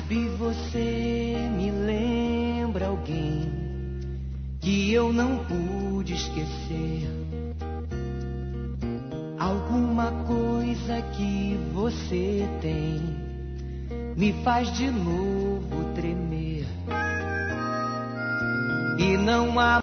Sabe, você me lembra alguém que eu não pude esquecer. Alguma coisa que você tem me faz de novo tremer. E não há